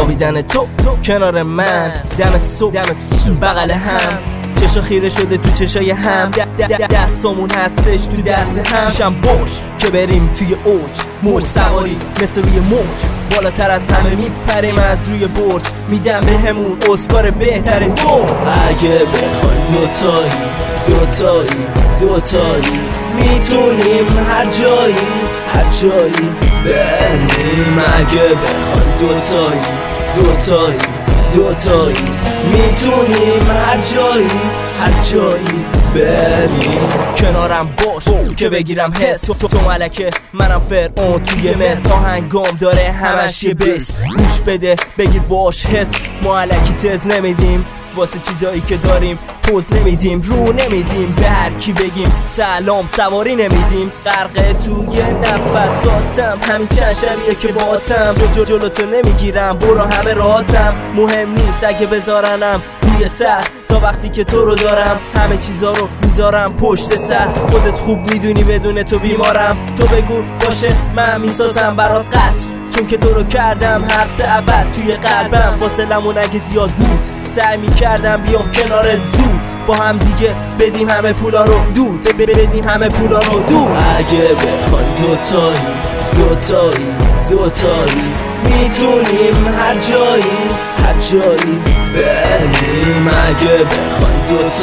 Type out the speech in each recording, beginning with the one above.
خوابیدن تو کنار من، دم صبح بغل هم، چشا خیره شده تو چشای هم، دستامون هستش تو دست هم. میشم باش که بریم توی اوج، موج سواری مثل روی موج، بالاتر از همه میپریم از روی برج، میدم بهمون اسکار بهترین زوج. اگه بخوایم دوتایی میتونیم هر جایی بریم. اگه بخوایم دوتایی میتونیم هر جایی بریم. کنارم باش که بگیرم حس، تو ملکه منم فرعون توی مصر، آهنگام داره همش یه بیس، گوش بده بگیر باش حس. ما الکی تز نمیدیم واسه چیزایی که داریم، پوز نمیدیم، رو نمیدیم، به هر کی بگیم سلام، سواری نمیدیم. غرقه توی نفساتم، همین چند شبیه که باتم، جلوتو نمیگیرم، برو همه راحتم. مهم نیست اگه بذارنم روی سر، تا وقتی که تو رو دارم همه چیزا رو میذارم پشت سر. خودت خوب میدونی بدون تو بیمارم، تو بگو باشه من میسازم برات قصر، چون که تو رو کردم حبس ابد توی قلبم. فاصلمون اگه زیاد بود سعی میکردم بیام کنارت زود، با هم دیگه بدیم همه پولا رو دود، بدیم همه پولا رو دود. اگه بخوایم دوتایی میتونیم هر جایی بریم. اگه بخوایم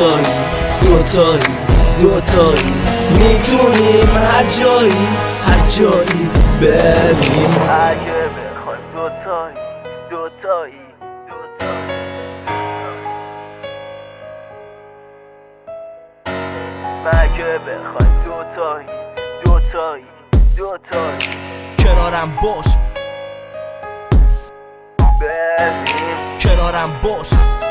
دوتایی میتونیم هر جایی بریم. اگه بخوایم دوتایی اگه بخوایم دوتایی کنارم باش، بریم. کنارم باش.